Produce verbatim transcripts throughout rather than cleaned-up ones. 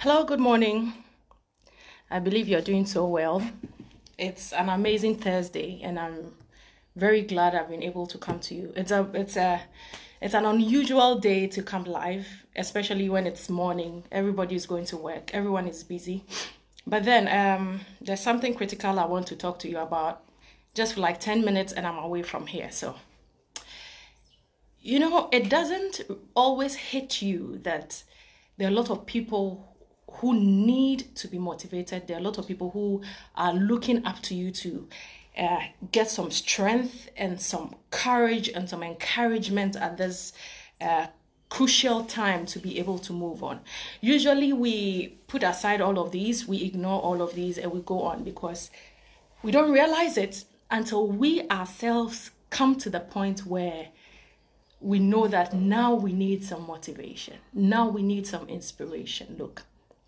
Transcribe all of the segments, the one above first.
Hello, good morning. I believe you're doing so well. It's an amazing Thursday, and I'm very glad I've been able to come to you. It's a it's a it's an unusual day to come live, especially when it's morning. Everybody is going to work. Everyone is busy. But then um there's something critical I want to talk to you about just for like ten minutes, and I'm away from here. So, you know, it doesn't always hit you that there are a lot of people who need to be motivated. There are a lot of people who are looking up to you to uh, get some strength and some courage and some encouragement at this uh, crucial time to be able to move on. Usually we put aside all of these, we ignore all of these, and we go on because we don't realize it until we ourselves come to the point where we know that now we need some motivation. Now we need some inspiration. Look,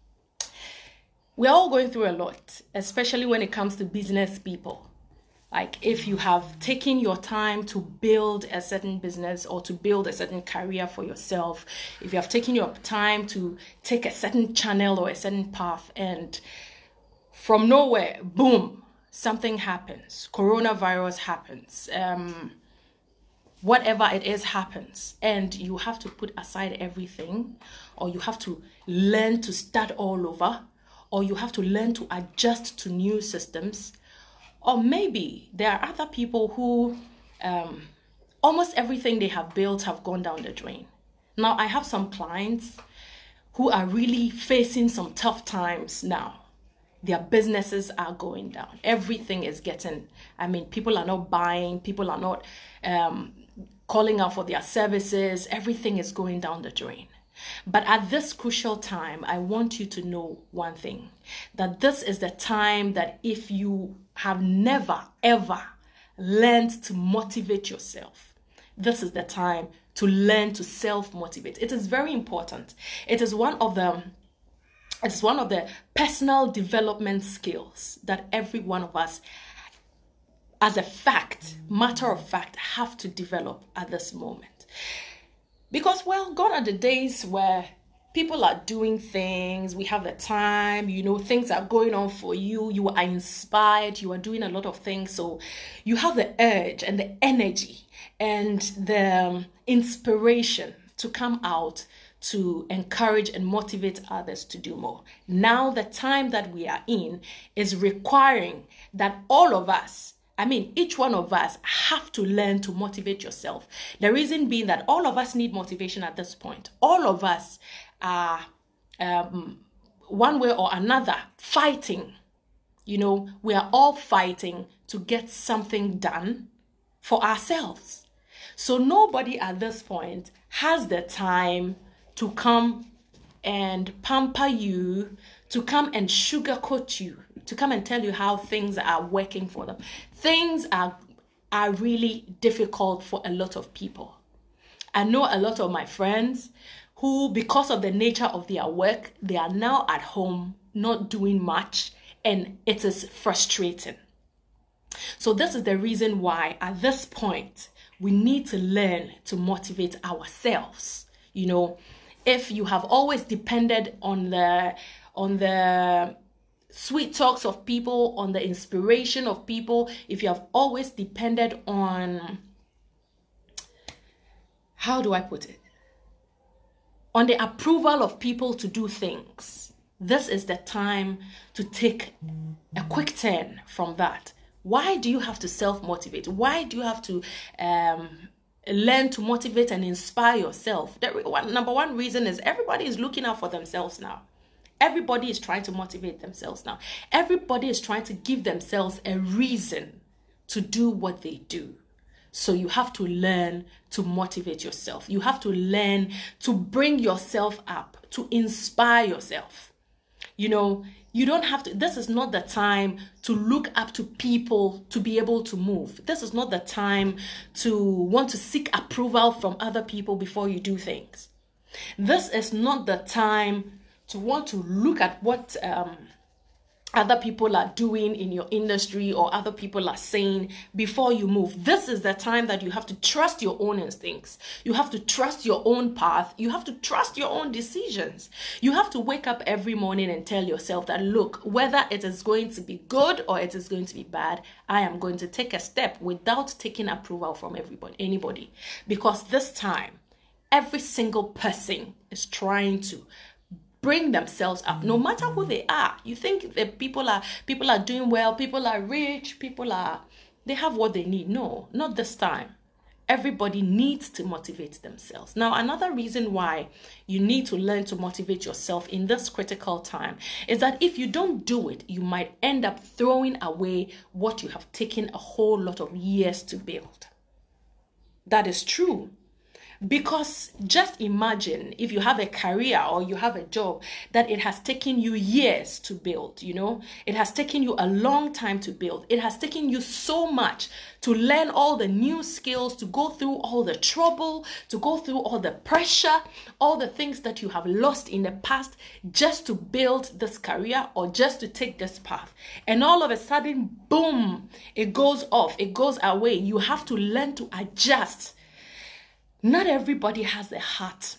we're all going through a lot, especially when it comes to business people. Like if you have taken your time to build a certain business or to build a certain career for yourself, if you have taken your time to take a certain channel or a certain path, and from nowhere, boom, something happens. Coronavirus happens. Um, whatever it is happens, and you have to put aside everything, or you have to learn to start all over, or you have to learn to adjust to new systems. Or maybe there are other people who um, almost everything they have built have gone down the drain. Now, I have some clients who are really facing some tough times now. Their businesses are going down. Everything is getting, I mean, people are not buying, people are not um, calling out for their services. Everything is going down the drain. But at this crucial time, I want you to know one thing, that this is the time that if you have never, ever learned to motivate yourself, this is the time to learn to self-motivate. It is very important. It is one of the It's one of the personal development skills that every one of us, as a fact, matter of fact, have to develop at this moment. Because, well, gone are the days where people are doing things, we have the time, you know, things are going on for you, you are inspired, you are doing a lot of things, so you have the urge and the energy and the um, inspiration to come out to encourage and motivate others to do more. Now, the time that we are in is requiring that all of us, I mean, each one of us have to learn to motivate yourself. The reason being that all of us need motivation at this point. All of us are, um, one way or another, fighting. You know, we are all fighting to get something done for ourselves. So nobody at this point has the time to come and pamper you, to come and sugarcoat you, to come and tell you how things are working for them. Things are, are really difficult for a lot of people. I know a lot of my friends who, because of the nature of their work, they are now at home, not doing much, and it is frustrating. So this is the reason why at this point, we need to learn to motivate ourselves. You know, if you have always depended on the on the sweet talks of people, on the inspiration of people, if you have always depended on, how do I put it? On the approval of people to do things, this is the time to take a quick turn from that. Why do you have to self-motivate? Why do you have to um, learn to motivate and inspire yourself? The one, number one reason is everybody is looking out for themselves now. Everybody is trying to motivate themselves now. Everybody is trying to give themselves a reason to do what they do. So you have to learn to motivate yourself. You have to learn to bring yourself up, to inspire yourself. You know, you don't have to, this is not the time to look up to people to be able to move. This is not the time to want to seek approval from other people before you do things. This is not the time to want to look at what um, other people are doing in your industry or other people are saying before you move. This is the time that you have to trust your own instincts. You have to trust your own path. You have to trust your own decisions. You have to wake up every morning and tell yourself that, look, whether it is going to be good or it is going to be bad, I am going to take a step without taking approval from everybody, anybody. Because this time, every single person is trying to bring themselves up, no matter who they are. You think that people are people are doing well, people are rich, people are they have what they need. No, not this time. Everybody needs to motivate themselves. Now, another reason why you need to learn to motivate yourself in this critical time is that if you don't do it, you might end up throwing away what you have taken a whole lot of years to build. That is true. Because just imagine if you have a career or you have a job that it has taken you years to build, you know, it has taken you a long time to build. It has taken you so much to learn all the new skills, to go through all the trouble, to go through all the pressure, all the things that you have lost in the past just to build this career or just to take this path. And all of a sudden, boom, it goes off, it goes away. You have to learn to adjust. Not everybody has a heart,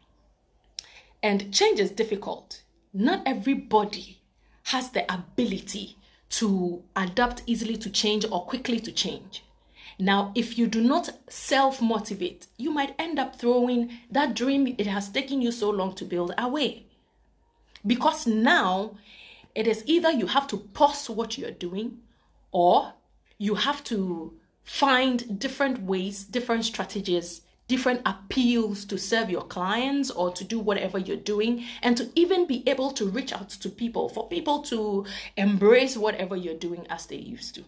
and change is difficult. Not everybody has the ability to adapt easily to change or quickly to change. Now, if you do not self-motivate, you might end up throwing that dream it has taken you so long to build away. Because now it is either you have to pause what you're doing or you have to find different ways, different strategies, different appeals to serve your clients or to do whatever you're doing, and to even be able to reach out to people, for people to embrace whatever you're doing as they used to.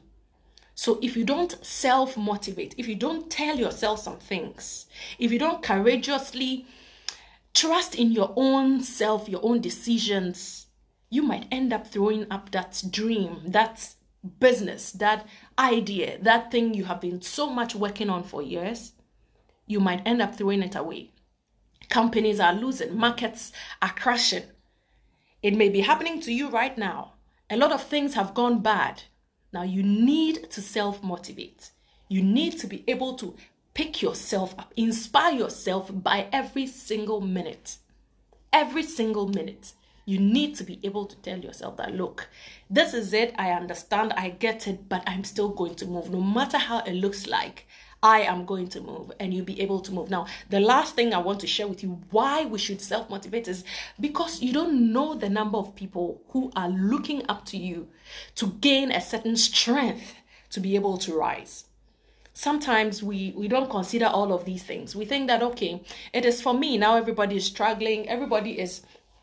So if you don't self-motivate, if you don't tell yourself some things, if you don't courageously trust in your own self, your own decisions, you might end up throwing up that dream, that business, that idea, that thing you have been so much working on for years. You might end up throwing it away. Companies are losing, markets are crashing. It may be happening to you right now. A lot of things have gone bad. Now you need to self-motivate. You need to be able to pick yourself up, inspire yourself by every single minute. Every single minute. You need to be able to tell yourself that, look, this is it. I understand. I get it, but I'm still going to move. No matter how it looks like, I am going to move, and you'll be able to move. Now, the last thing I want to share with you why we should self-motivate is because you don't know the number of people who are looking up to you to gain a certain strength to be able to rise. Sometimes we, we don't consider all of these things. We think that, okay, it is for me. Now everybody is struggling. Everybody is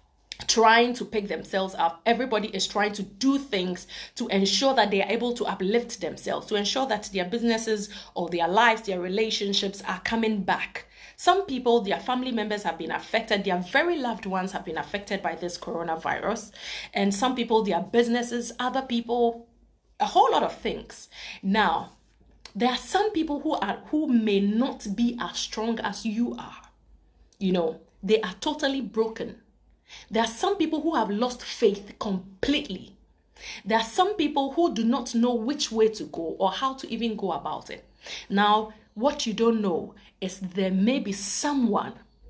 trying to pick themselves up. Everybody is trying to do things to ensure that they are able to uplift themselves, to ensure that their businesses or their lives, their relationships are coming back. Some people, their family members have been affected. Their very loved ones have been affected by this coronavirus. And some people, their businesses, other people, a whole lot of things. Now, there are some people who are who may not be as strong as you are. You know, they are totally broken. There are some people who have lost faith completely. There are some people who do not know which way to go or how to even go about it. Now, what you don't know is there may be someone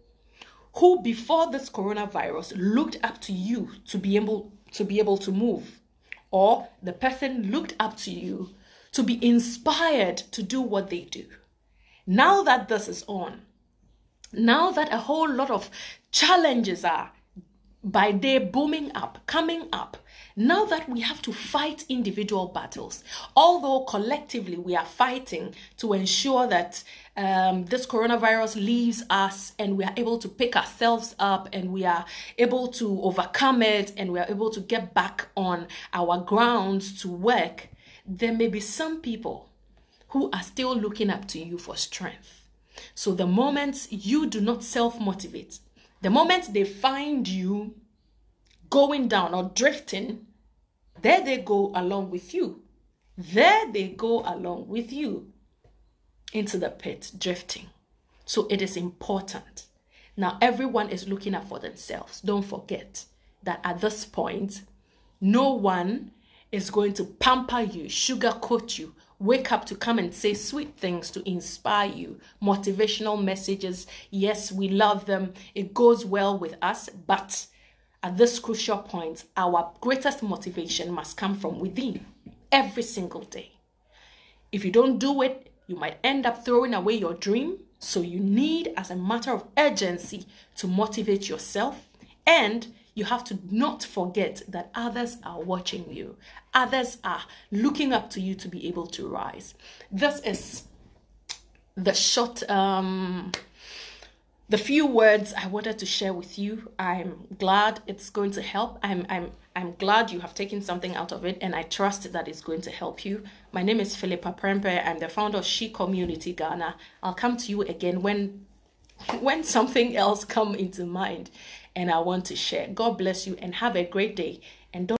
who before this coronavirus looked up to you to be able to be able to move, or the person looked up to you to be inspired to do what they do. Now that this is on, now that a whole lot of challenges are by day booming up, coming up, now that we have to fight individual battles, although collectively we are fighting to ensure that um, this coronavirus leaves us and we are able to pick ourselves up and we are able to overcome it and we are able to get back on our grounds to work, there may be some people who are still looking up to you for strength. So the moment you do not self-motivate, the moment they find you going down or drifting, there they go along with you. There they go along with you into the pit, drifting. So it is important. Now, everyone is looking out for themselves. Don't forget that at this point, No one is going to pamper you, sugarcoat you, wake up to come and say sweet things to inspire you. Motivational messages, yes, we love them. It goes well with us, but at this crucial point, our greatest motivation must come from within every single day. If you don't do it, you might end up throwing away your dream. So you need, as a matter of urgency, to motivate yourself. And you have to not forget that others are watching you. Others are looking up to you to be able to rise. This is the short, um, the few words I wanted to share with you. I'm glad it's going to help. I'm, I'm, I'm glad you have taken something out of it, and I trust that it's going to help you. My name is Philippa Prempeh. I'm the founder of She Community Ghana. I'll come to you again when, when something else comes into mind and I want to share. God bless you and have a great day. And don't